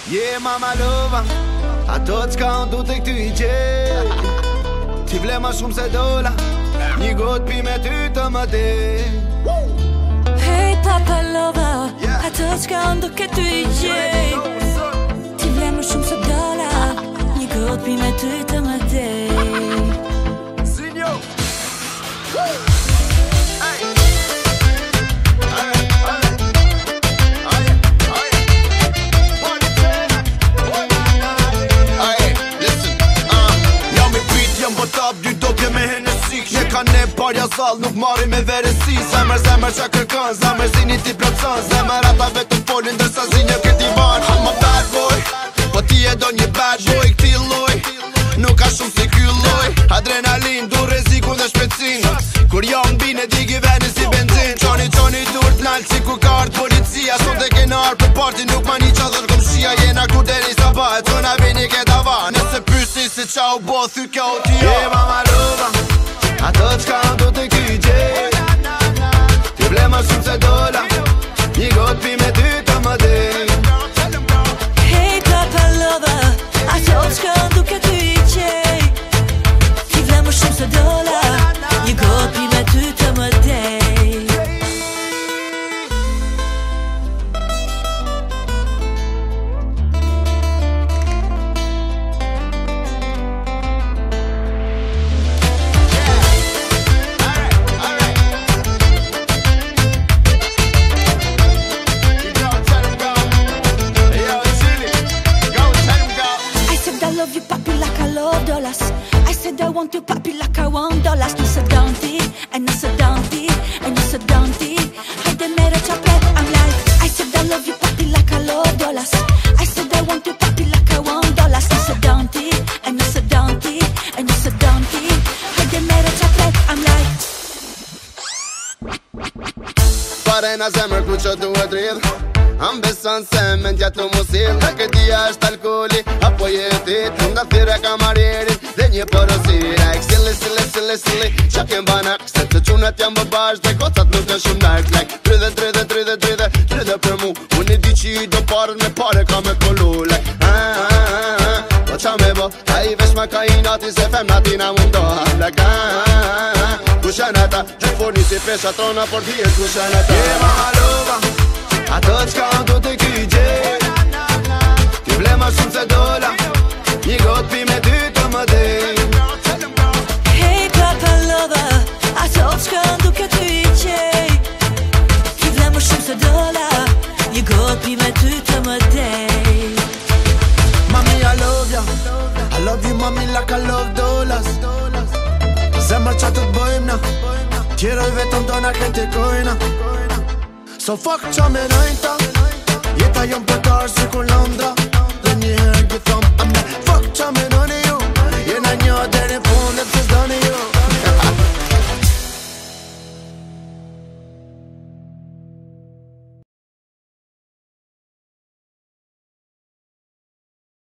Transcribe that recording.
Je mama lova, ato c'ka unë du të këty I gjej. Ti vle ma shumë se dola, një gotë pi me ty të më dej. Hey papa lova, ato c'ka unë du këty I gjej. Ti vle ma shumë se dola, një gotë pi me ty të më dej. Sinjo Je ka ne parja zall, nuk marri me veresi. Zemër qa kërkën, zemër zini ti plotësën. Zemër ata vetëm folin, ndërsa zinja këti ban. I'm a bad boy, po ti e do një bad boy. Këti loj, nuk ka shumë si ky loj. Adrenalin, du reziku në shpecin. Kur jam bine, digi veni si benzin. Qoni dur t'nall si ku ka ardh policia. Sot e kena ardh për party, nuk ma një qadër kom shia. Jena ku deri sa bahet, qona vini keta va. Nëse pysi se qa u bo, thy kjo u tja. Je mama lova, ato c'ka unë du të këty gjej. Ti vle ma shumë se dola, një gotë pi me ty të më dej. Hey papa lova, ato c'ka unë du këty gjej. Ti vle ma shumë se dola, një gotë pi me ty të më dej. I said I want you papi like I want dollars. Nëse down ti, e nëse down ti, e nëse down ti. Hajde mere qa plet, I'm like I said I love you papi like I love dollars. I said I want you papi like I want dollars. Nëse down ti, e nëse down ti, e nëse down ti. Hajde mere qa plet, I'm like Pare na zemër ku që duhet rridh. Am beson se mendja të musil. Në këtia është alkoholi apo jetit. Nuk nga thire kamarierin dhe një porosi. Like silly qa kem banak. Se të qunat jam bëbash dhe kocat nuk në shumë nark. Like 30 për mu. Unë I di që I do parën me pare ka me kollu. Like po qa me bo, a I vesh ma ka I nati se femnati na mundoha. Like kushen ata, që forni si pesha trona por dhjet kushen ata. Je mama lova, ato c'ka unë du të këty gjej. Ti vle ma shumë se dola, një gotë pi me ty të më dej. Hey papa lova, ato c'ka unë du këty gjej. Ti vle ma shumë se dola, një gotë pi me ty të më dej. Mami I love you mami like I love dollars. Zemër qa të t'bojmë na, tjeroj vetëm do na kritikojna. So fuck qa menojnë ta, jeta jom pëtarë si kur Londra. Dhe njëherë gjithom, I'm like fuck qa menojnë ju. Jena një deri fundet se s'doni ju.